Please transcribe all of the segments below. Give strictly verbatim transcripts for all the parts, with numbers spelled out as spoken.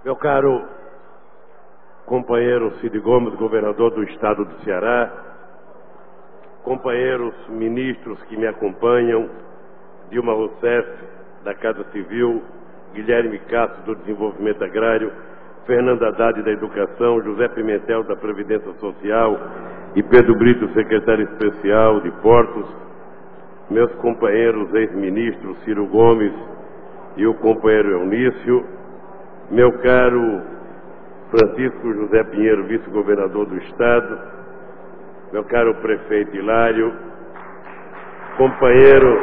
Meu caro companheiro Cid Gomes, governador do estado do Ceará, companheiros ministros que me acompanham, Dilma Rousseff, da Casa Civil, Guilherme Castro, do Desenvolvimento Agrário, Fernando Haddad, da Educação, José Pimentel, da Previdência Social e Pedro Brito, secretário especial de Portos, meus companheiros ex-ministros Ciro Gomes e o companheiro Eunício, meu caro Francisco José Pinheiro, vice-governador do Estado, meu caro prefeito Hilário, companheiro,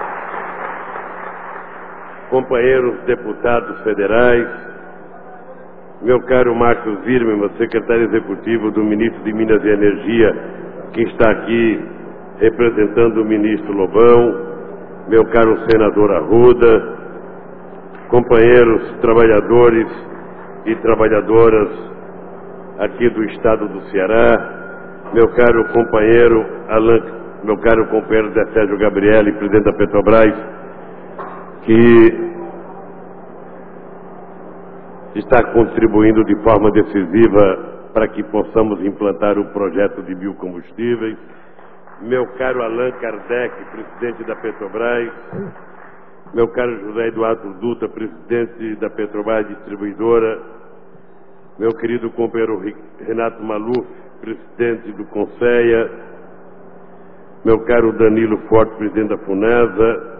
companheiros deputados federais, meu caro Marcos Zirman, secretário executivo do ministro de Minas e Energia, que está aqui representando o ministro Lobão, meu caro senador Arruda, companheiros trabalhadores e trabalhadoras aqui do estado do Ceará, meu caro companheiro Alan, meu caro companheiro Zé Sérgio Gabrielli, presidente da Petrobras, que está contribuindo de forma decisiva para que possamos implantar o projeto de biocombustíveis, meu caro Allan Kardec, presidente da Petrobras, meu caro José Eduardo Dutra, presidente da Petrobras Distribuidora, meu querido companheiro Renato Maluf, presidente do Conceia, meu caro Danilo Forte, presidente da Funesa,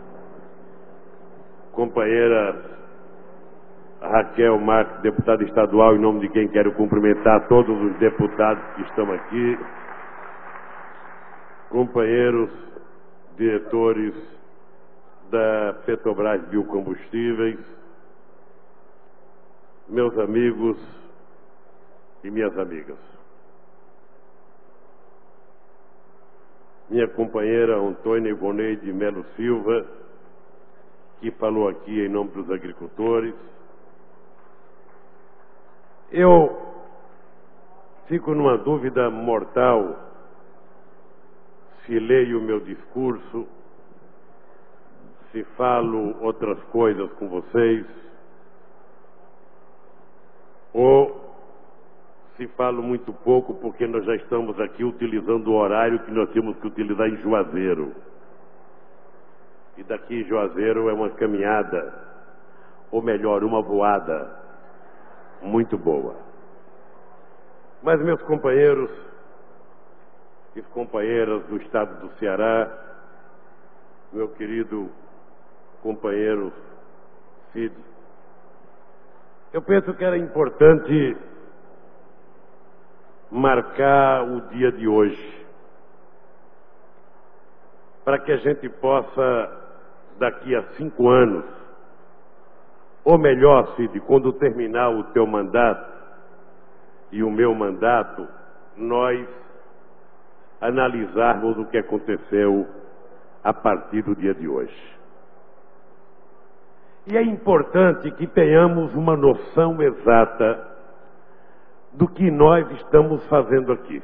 companheira Raquel Marques, deputada estadual, em nome de quem quero cumprimentar todos os deputados que estão aqui, companheiros diretores da Petrobras Biocombustíveis, meus amigos e minhas amigas. Minha companheira Antônia Ivoneide Melo Silva, que falou aqui em nome dos agricultores. Eu fico numa dúvida mortal se leio o meu discurso, se falo outras coisas com vocês, ou se falo muito pouco porque nós já estamos aqui utilizando o horário que nós temos que utilizar em Juazeiro. E daqui em Juazeiro é uma caminhada, ou melhor, uma voada muito boa. Mas meus companheiros e companheiras do estado do Ceará, meu querido companheiro Cid, eu penso que era importante marcar o dia de hoje, para que a gente possa, daqui a cinco anos, ou melhor, Cid, quando terminar o teu mandato e o meu mandato, nós analisarmos o que aconteceu a partir do dia de hoje. E é importante que tenhamos uma noção exata do que nós estamos fazendo aqui.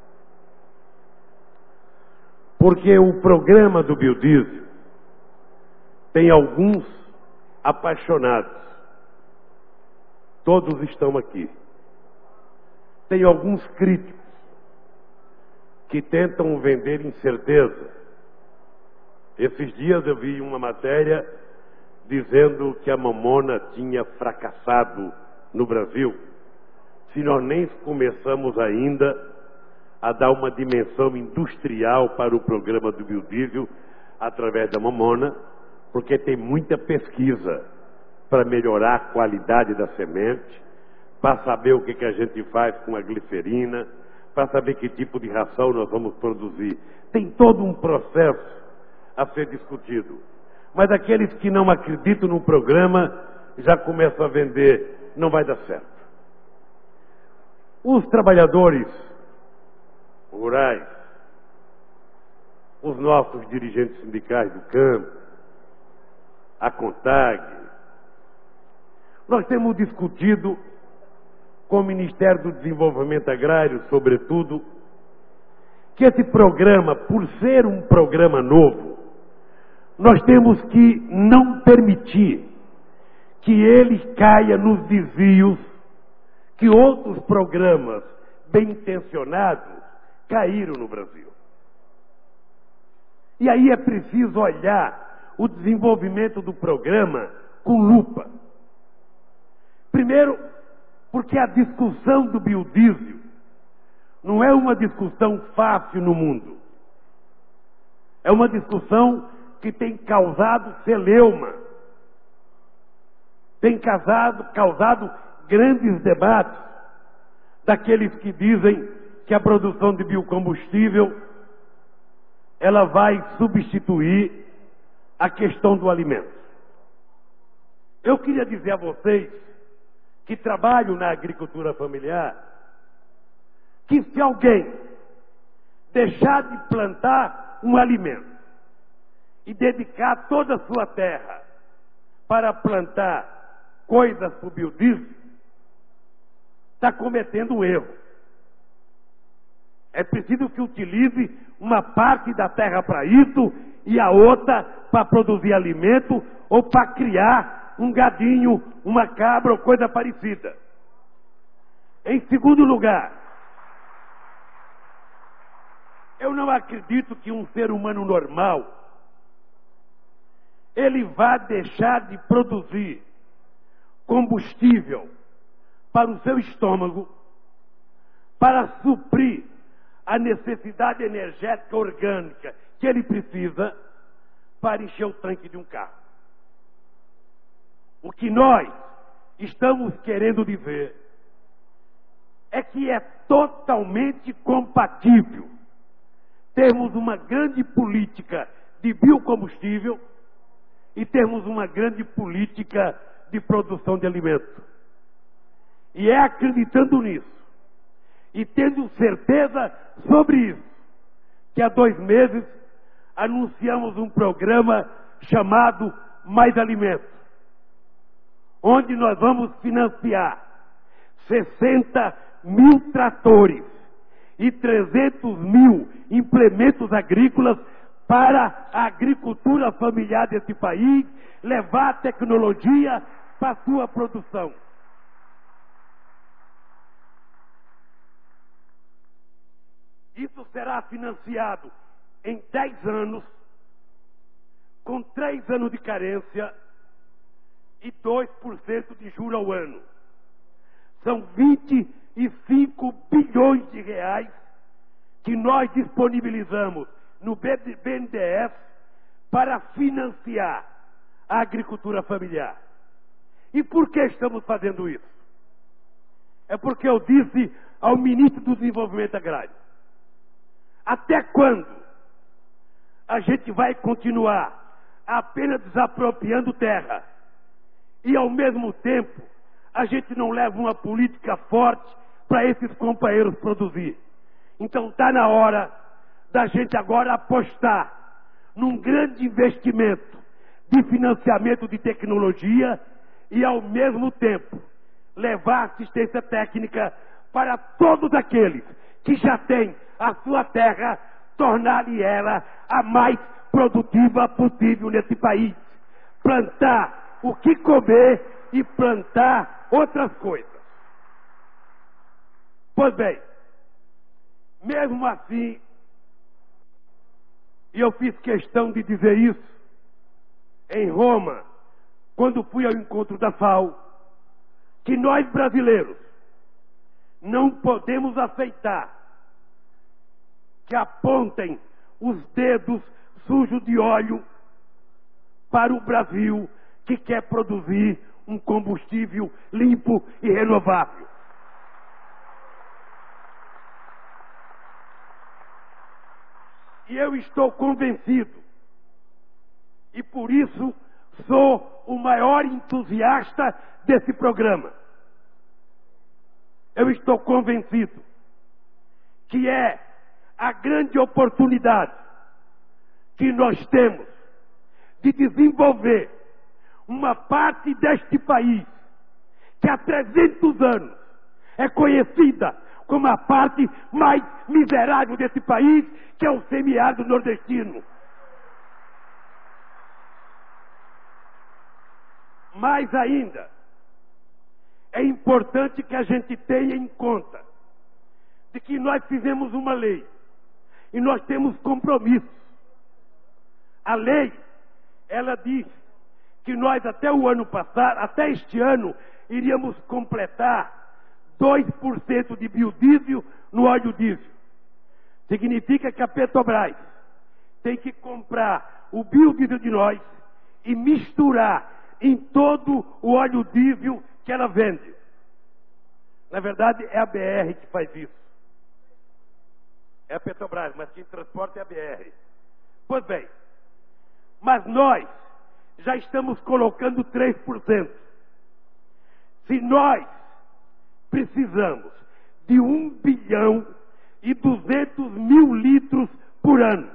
Porque o programa do biodiesel tem alguns apaixonados. Todos estão aqui. Tem alguns críticos que tentam vender incerteza. Esses dias eu vi uma matéria dizendo que a mamona tinha fracassado no Brasil, se nós nem começamos ainda a dar uma dimensão industrial para o programa do biodiesel através da mamona, porque tem muita pesquisa para melhorar a qualidade da semente, para saber o que, que a gente faz com a glicerina, para saber que tipo de ração nós vamos produzir. Tem todo um processo a ser discutido. Mas aqueles que não acreditam no programa já começam a vender, não vai dar certo. Os trabalhadores rurais, os nossos dirigentes sindicais do campo, a CONTAG, nós temos discutido com o Ministério do Desenvolvimento Agrário, sobretudo, que esse programa, por ser um programa novo, nós temos que não permitir que ele caia nos desvios que outros programas bem intencionados caíram no Brasil. E aí é preciso olhar o desenvolvimento do programa com lupa. Primeiro, porque a discussão do biodiesel não é uma discussão fácil no mundo. É uma discussão que tem causado celeuma, tem causado, causado grandes debates daqueles que dizem que a produção de biocombustível ela vai substituir a questão do alimento. Eu queria dizer a vocês que trabalham na agricultura familiar que se alguém deixar de plantar um alimento e dedicar toda a sua terra para plantar coisas para o biodiesel, está cometendo um erro. É preciso que utilize uma parte da terra para isso e a outra para produzir alimento ou para criar um gadinho, uma cabra ou coisa parecida. Em segundo lugar, eu não acredito que um ser humano normal ele vá deixar de produzir combustível para o seu estômago para suprir a necessidade energética orgânica que ele precisa para encher o tanque de um carro. O que nós estamos querendo dizer é que é totalmente compatível termos uma grande política de biocombustível e termos uma grande política de produção de alimento. E é acreditando nisso e tendo certeza sobre isso que há dois meses anunciamos um programa chamado Mais Alimento, onde nós vamos financiar sessenta mil tratores e trezentos mil implementos agrícolas para a agricultura familiar desse país, levar a tecnologia para a sua produção. Isso será financiado em dez anos, com três anos de carência e dois por cento de juros ao ano. São vinte e cinco bilhões de reais que nós disponibilizamos no B N D E S para financiar a agricultura familiar. E por que estamos fazendo isso? É porque eu disse ao ministro do Desenvolvimento Agrário: até quando a gente vai continuar apenas desapropriando terra e ao mesmo tempo a gente não leva uma política forte para esses companheiros produzir? Então está na hora da gente agora apostar num grande investimento de financiamento de tecnologia e ao mesmo tempo levar assistência técnica para todos aqueles que já têm a sua terra, tornar-lhe ela a mais produtiva possível nesse país. Plantar o que comer e plantar outras coisas. Pois bem, mesmo assim, e eu fiz questão de dizer isso em Roma, quando fui ao encontro da F A O, que nós brasileiros não podemos aceitar que apontem os dedos sujos de óleo para o Brasil, que quer produzir um combustível limpo e renovável. E eu estou convencido, e por isso sou o maior entusiasta desse programa. Eu estou convencido que é a grande oportunidade que nós temos de desenvolver uma parte deste país que há trezentos anos é conhecida como a parte mais miserável desse país, que é o semiárido nordestino. Mais ainda, é importante que a gente tenha em conta de que nós fizemos uma lei e nós temos compromissos. A lei, ela diz que nós até o ano passado, até este ano, iríamos completar dois por cento de biodiesel no óleo diesel. Significa que a Petrobras tem que comprar o biodiesel de nós e misturar em todo o óleo diesel que ela vende. Na verdade, é a B R que faz isso. É a Petrobras, mas quem transporta é a B R. Pois bem, mas nós já estamos colocando três por cento. Se nós precisamos de um bilhão e duzentos mil litros por ano,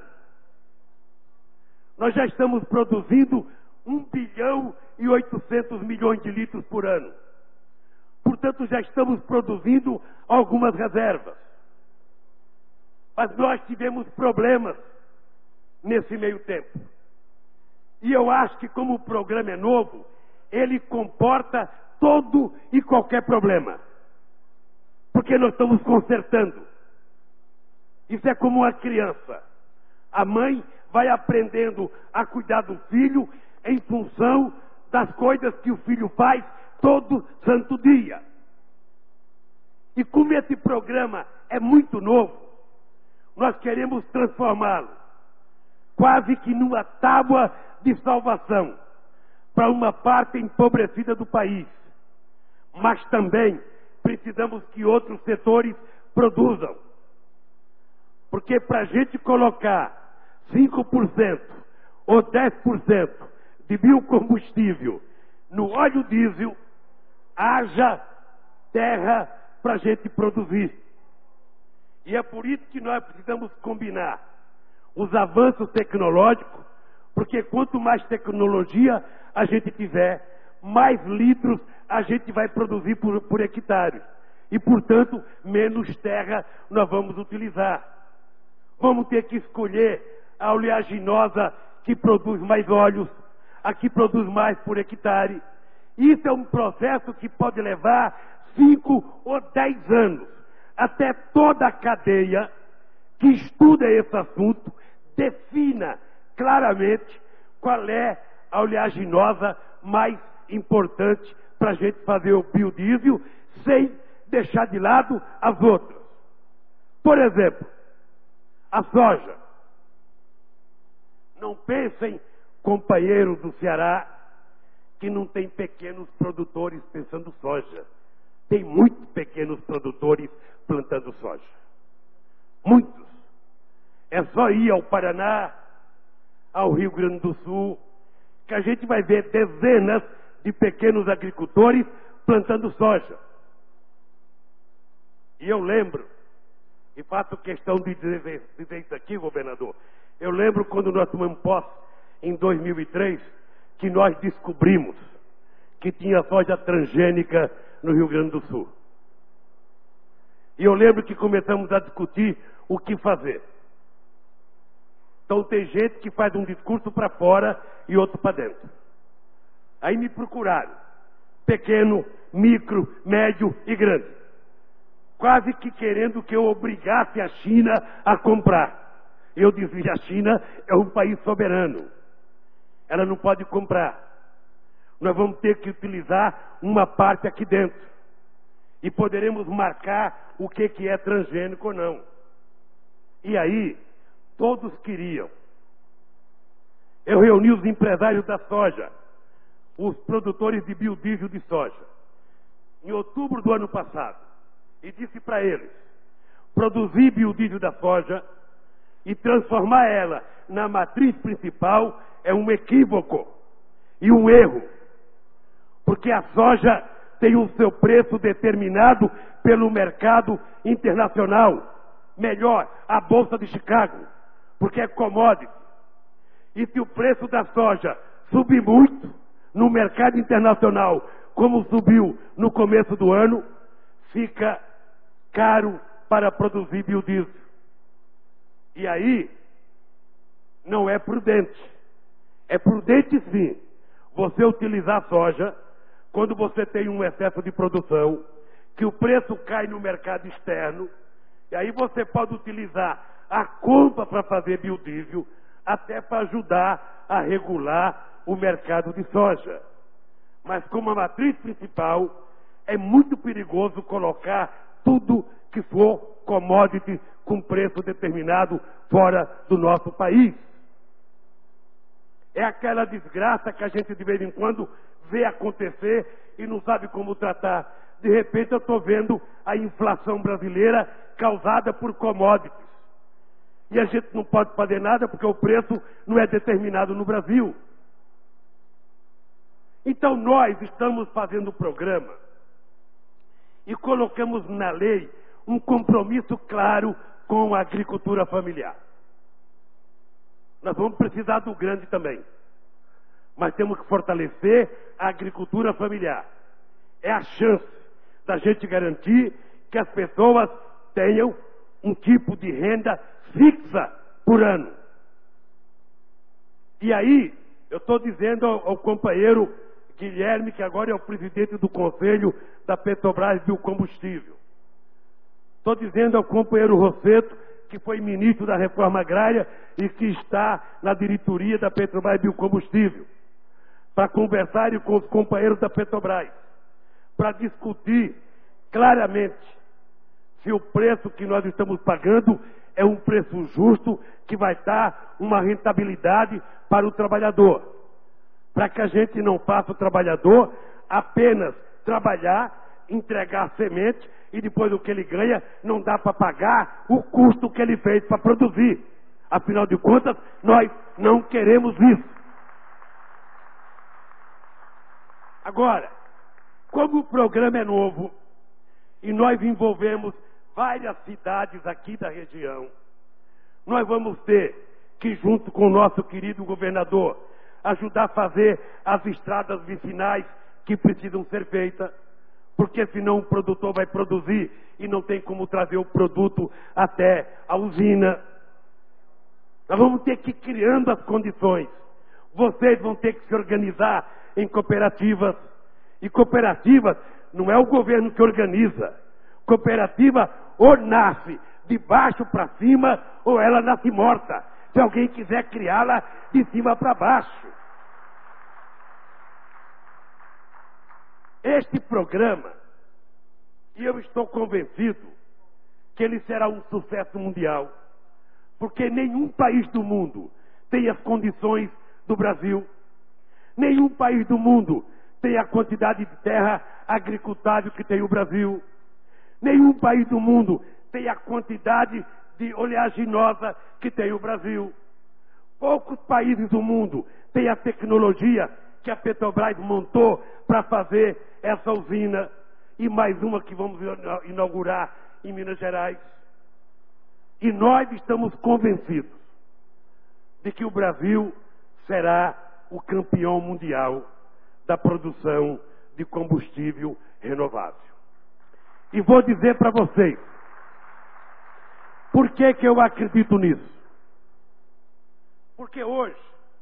nós já estamos produzindo um bilhão e oitocentos milhões de litros por ano. Portanto, já estamos produzindo algumas reservas. Mas nós tivemos problemas nesse meio tempo. E eu acho que, como o programa é novo, ele comporta todo e qualquer problema. Porque nós estamos consertando. Isso é como uma criança. A mãe vai aprendendo a cuidar do filho em função das coisas que o filho faz todo santo dia. E como esse programa é muito novo, nós queremos transformá-lo quase que numa tábua de salvação para uma parte empobrecida do país. Mas também precisamos que outros setores produzam. Porque para a gente colocar cinco por cento ou dez por cento de biocombustível no óleo diesel, haja terra para a gente produzir. E é por isso que nós precisamos combinar os avanços tecnológicos, porque quanto mais tecnologia a gente tiver, mais litros a gente vai produzir por, por hectare. E, portanto, menos terra nós vamos utilizar. Vamos ter que escolher a oleaginosa que produz mais óleos, a que produz mais por hectare. Isso é um processo que pode levar cinco ou dez anos, até toda a cadeia que estuda esse assunto defina claramente qual é a oleaginosa mais importante para a gente fazer o biodiesel sem deixar de lado as outras. Por exemplo, a soja. Não pensem, companheiros do Ceará, que não tem pequenos produtores pensando soja. Tem muitos pequenos produtores plantando soja. Muitos. É só ir ao Paraná, ao Rio Grande do Sul, que a gente vai ver dezenas de pequenos agricultores plantando soja. E eu lembro, e faço questão de dizer, dizer isso aqui, governador, eu lembro quando nós tomamos posse, em dois mil e três, que nós descobrimos que tinha soja transgênica no Rio Grande do Sul. E eu lembro que começamos a discutir o que fazer. Então tem gente que faz um discurso para fora e outro para dentro. Aí me procuraram, pequeno, micro, médio e grande, quase que querendo que eu obrigasse a China a comprar. Eu dizia, a China é um país soberano, ela não pode comprar. Nós vamos ter que utilizar uma parte aqui dentro e poderemos marcar o que, que é transgênico ou não. E aí, todos queriam. Eu reuni os empresários da soja, os produtores de biodiesel de soja, em outubro do ano passado, e disse para eles, produzir biodiesel da soja e transformar ela na matriz principal é um equívoco e um erro, porque a soja tem o seu preço determinado pelo mercado internacional, melhor, a Bolsa de Chicago, porque é commodity. E se o preço da soja subir muito no mercado internacional, como subiu no começo do ano, fica caro para produzir biodiesel. E aí, não é prudente. É prudente sim você utilizar soja quando você tem um excesso de produção, que o preço cai no mercado externo, e aí você pode utilizar a compra para fazer biodiesel, até para ajudar a regular o mercado de soja. Mas como a matriz principal, é muito perigoso colocar tudo que for commodity com preço determinado fora do nosso país. É aquela desgraça que a gente de vez em quando vê acontecer e não sabe como tratar. De repente eu estou vendo a inflação brasileira causada por commodities. E a gente não pode fazer nada porque o preço não é determinado no Brasil. Então nós estamos fazendo o programa e colocamos na lei um compromisso claro com a agricultura familiar. Nós vamos precisar do grande também, mas temos que fortalecer a agricultura familiar. É a chance da gente garantir que as pessoas tenham um tipo de renda fixa por ano. E aí, eu estou dizendo ao, ao companheiro Guilherme, que agora é o presidente do Conselho da Petrobras Biocombustível. Estou dizendo ao companheiro Rosseto, que foi ministro da Reforma Agrária e que está na diretoria da Petrobras Biocombustível, para conversarem com os companheiros da Petrobras, para discutir claramente se o preço que nós estamos pagando é um preço justo, que vai dar uma rentabilidade para o trabalhador, para que a gente não faça o trabalhador apenas trabalhar, entregar semente e depois o que ele ganha não dá para pagar o custo que ele fez para produzir. Afinal de contas, nós não queremos isso. Agora, como o programa é novo e nós envolvemos várias cidades aqui da região, nós vamos ter que, junto com o nosso querido governador, ajudar a fazer as estradas vicinais que precisam ser feitas, porque senão o produtor vai produzir e não tem como trazer o produto até a usina. Nós vamos ter que ir criando as condições. Vocês vão ter que se organizar em cooperativas. E cooperativas não é o governo que organiza. Cooperativa ou nasce de baixo para cima ou ela nasce morta, se alguém quiser criá-la de cima para baixo. Este programa, e eu estou convencido que ele será um sucesso mundial, porque nenhum país do mundo tem as condições do Brasil, nenhum país do mundo tem a quantidade de terra agricultável que tem o Brasil, nenhum país do mundo tem a quantidade de oleaginosa que tem o Brasil. Poucos países do mundo têm a tecnologia que a Petrobras montou para fazer essa usina, e mais uma que vamos inaugurar em Minas Gerais. E nós estamos convencidos de que o Brasil será o campeão mundial da produção de combustível renovável. E vou dizer para vocês, por que que eu acredito nisso? Porque hoje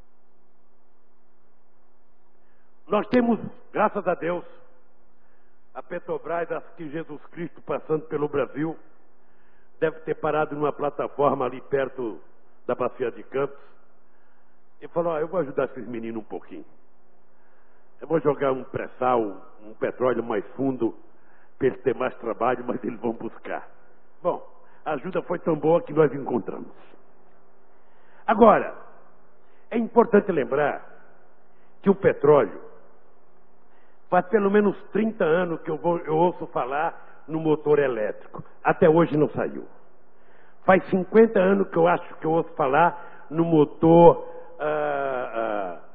nós temos, graças a Deus, a Petrobras, acho que Jesus Cristo passando pelo Brasil, deve ter parado numa plataforma ali perto da Bacia de Campos e falou: oh, eu vou ajudar esses meninos um pouquinho. Eu vou jogar um pré-sal, um petróleo mais fundo, para eles terem mais trabalho, mas eles vão buscar. Bom, a ajuda foi tão boa que nós encontramos. Agora, é importante lembrar que o petróleo, faz pelo menos trinta anos que eu, vou, eu ouço falar no motor elétrico. Até hoje não saiu. Faz cinquenta anos que eu acho que eu ouço falar no motor ah, ah,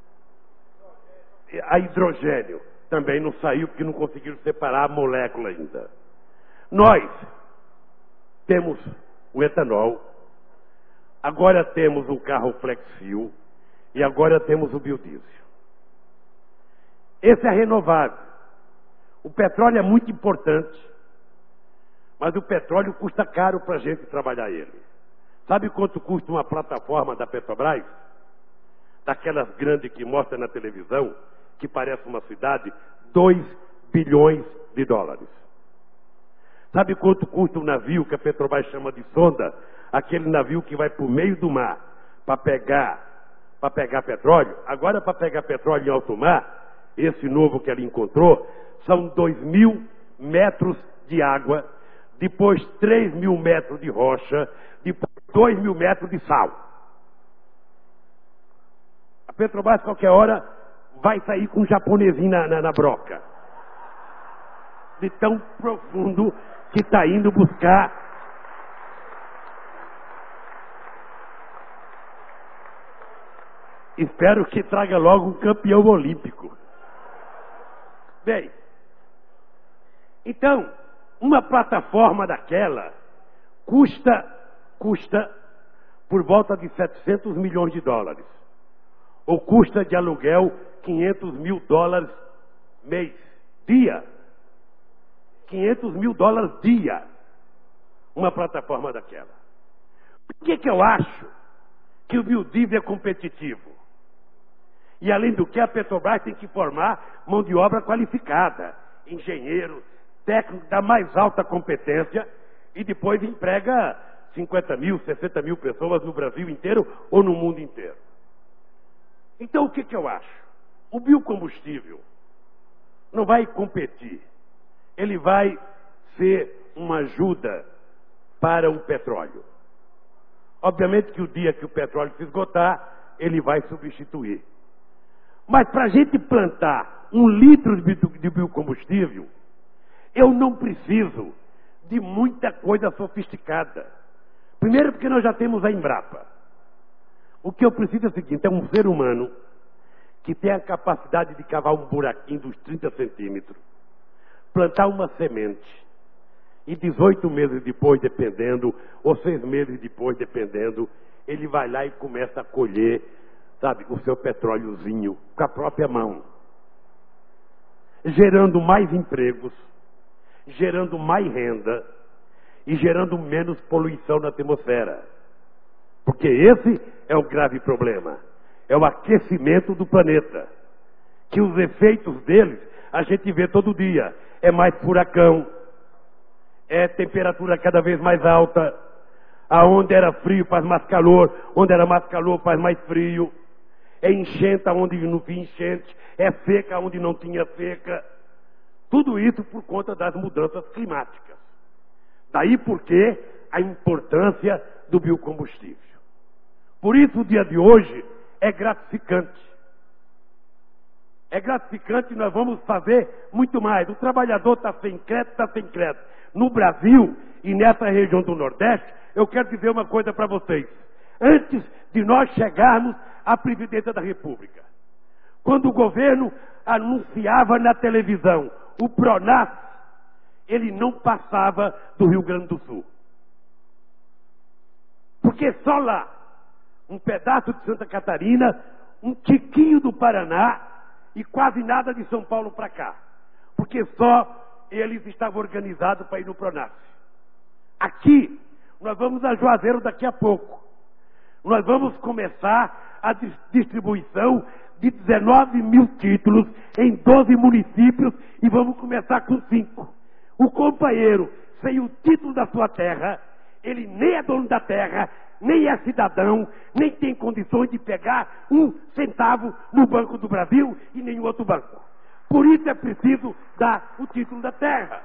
a hidrogênio. Também não saiu porque não conseguiram separar a molécula ainda. Nós temos o etanol, agora temos o carro flex fuel e agora temos o biodiesel. Esse é renovável. O petróleo é muito importante, mas o petróleo custa caro para a gente trabalhar ele. Sabe quanto custa uma plataforma da Petrobras? daquelas grandes que mostra na televisão, que parece uma cidade, dois bilhões de dólares. Sabe quanto custa um navio que a Petrobras chama de sonda? Aquele navio que vai para o meio do mar para pegar, para pegar petróleo. Agora, para pegar petróleo em alto mar, esse novo que ela encontrou, são dois mil metros de água, depois três mil metros de rocha, depois dois mil metros de sal. A Petrobras, qualquer hora, vai sair com um japonesinho na, na, na broca. De tão profundo que está indo buscar. Espero que traga logo um campeão olímpico. Bem, então, uma plataforma daquela custa, custa por volta de setecentos milhões de dólares. Ou custa de aluguel quinhentos mil dólares mês, dia. quinhentos mil dólares dia. Uma plataforma daquela. Por que que eu acho que o Biodiesel é competitivo? E além do que, a Petrobras tem que formar mão de obra qualificada, engenheiro, técnico da mais alta competência, e depois emprega cinquenta mil, sessenta mil pessoas no Brasil inteiro ou no mundo inteiro. Então, o que que eu acho? O biocombustível não vai competir. Ele vai ser uma ajuda para o petróleo. Obviamente que o dia que o petróleo se esgotar, ele vai substituir. Mas para a gente plantar um litro de biocombustível, eu não preciso de muita coisa sofisticada. Primeiro porque nós já temos a Embrapa. O que eu preciso é o seguinte, é um ser humano que tem a capacidade de cavar um buraquinho dos trinta centímetros, plantar uma semente, e dezoito meses depois, dependendo, ou seis meses depois, dependendo, ele vai lá e começa a colher, sabe, o seu petróleozinho, com a própria mão. Gerando mais empregos, gerando mais renda e gerando menos poluição na atmosfera. Porque esse é o grave problema. É o aquecimento do planeta. Que os efeitos deles a gente vê todo dia. É mais furacão, é temperatura cada vez mais alta, aonde era frio faz mais calor, onde era mais calor faz mais frio, é enchente onde não tinha enchente, é seca onde não tinha seca. Tudo isso por conta das mudanças climáticas. Daí porque a importância do biocombustível. Por isso o dia de hoje é gratificante. É gratificante e nós vamos fazer muito mais. O trabalhador está sem crédito, está sem crédito. No Brasil e nessa região do Nordeste, eu quero dizer uma coisa para vocês. Antes de nós chegarmos à presidência da República, quando o governo anunciava na televisão o PRONAF, ele não passava do Rio Grande do Sul. Porque só lá, um pedaço de Santa Catarina, um tiquinho do Paraná e quase nada de São Paulo para cá. Porque só eles estavam organizados para ir no PRONAF. Aqui, nós vamos a Juazeiro daqui a pouco. Nós vamos começar a distribuição de dezenove mil títulos em doze municípios e vamos começar com cinco. O companheiro, sem o título da sua terra, ele nem é dono da terra, nem é cidadão, nem tem condições de pegar um centavo no Banco do Brasil e nenhum outro banco. Por isso é preciso dar o título da terra.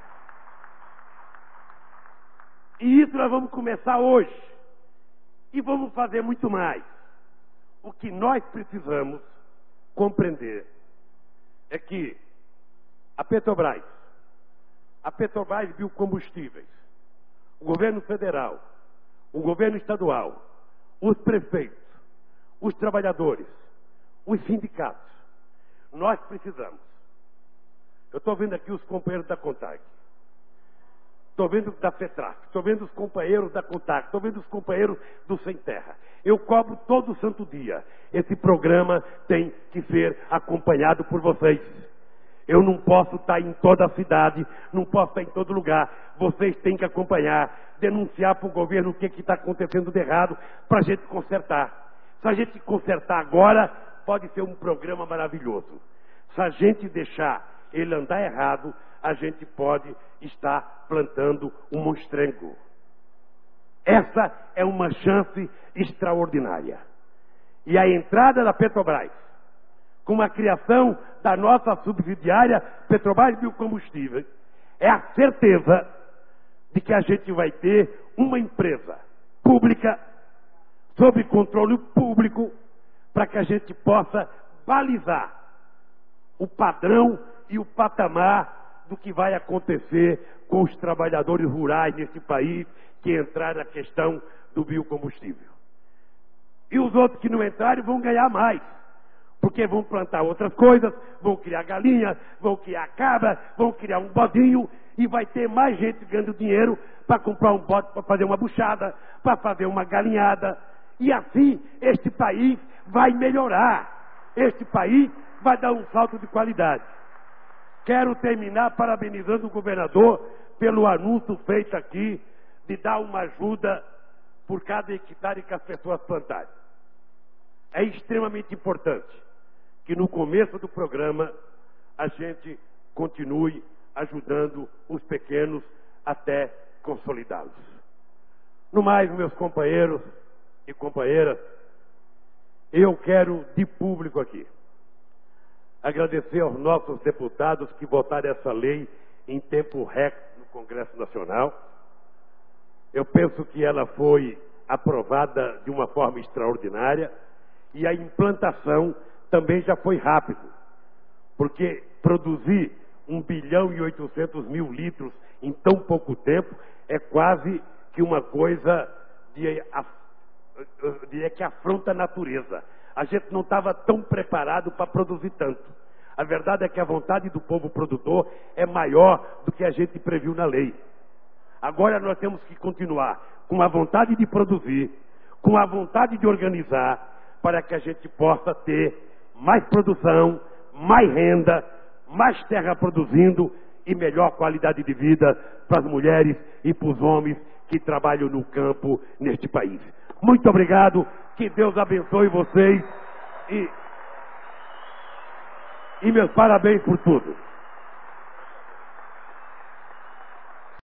E isso nós vamos começar hoje. E vamos fazer muito mais. O que nós precisamos compreender é que a Petrobras, a Petrobras Biocombustíveis, o governo federal, o governo estadual, os prefeitos, os trabalhadores, os sindicatos, nós precisamos. Eu estou vendo aqui os companheiros da CONTAG, estou vendo da FETRAC, estou vendo os companheiros da CONTAG, estou vendo os companheiros do Sem Terra. Eu cobro todo santo dia. Esse programa tem que ser acompanhado por vocês. Eu não posso estar em toda a cidade, não posso estar em todo lugar. Vocês têm que acompanhar, denunciar para o governo o que está acontecendo de errado, para a gente consertar. Se a gente consertar agora, pode ser um programa maravilhoso. Se a gente deixar ele andar errado, a gente pode estar plantando um monstrengo. Essa é uma chance extraordinária. E a entrada da Petrobras, com a criação da nossa subsidiária Petrobras Biocombustíveis, é a certeza de que a gente vai ter uma empresa pública, sob controle público, para que a gente possa balizar o padrão e o patamar do que vai acontecer com os trabalhadores rurais nesse país que entrar na questão do biocombustível. E os outros que não entrarem vão ganhar mais, porque vão plantar outras coisas, vão criar galinha, vão criar cabra, vão criar um bodinho, e vai ter mais gente ganhando dinheiro para comprar um bode, para fazer uma buchada, para fazer uma galinhada. E assim este país vai melhorar. Este país vai dar um salto de qualidade. Quero terminar parabenizando o governador pelo anúncio feito aqui de dar uma ajuda por cada hectare que as pessoas plantarem. É extremamente importante que no começo do programa a gente continue ajudando os pequenos até consolidá-los. No mais, meus companheiros e companheiras, eu quero de público aqui agradecer aos nossos deputados que votaram essa lei em tempo recorde no Congresso Nacional. Eu penso que ela foi aprovada de uma forma extraordinária e a implantação também já foi rápido, porque produzir um bilhão e oitocentos mil litros em tão pouco tempo é quase que uma coisa de, de, que afronta a natureza. A gente não estava tão preparado para produzir tanto. A verdade é que a vontade do povo produtor é maior do que a gente previu na lei. Agora nós temos que continuar com a vontade de produzir, com a vontade de organizar, para que a gente possa ter mais produção, mais renda, mais terra produzindo e melhor qualidade de vida para as mulheres e para os homens que trabalham no campo neste país. Muito obrigado, que Deus abençoe vocês e, e meus parabéns por tudo.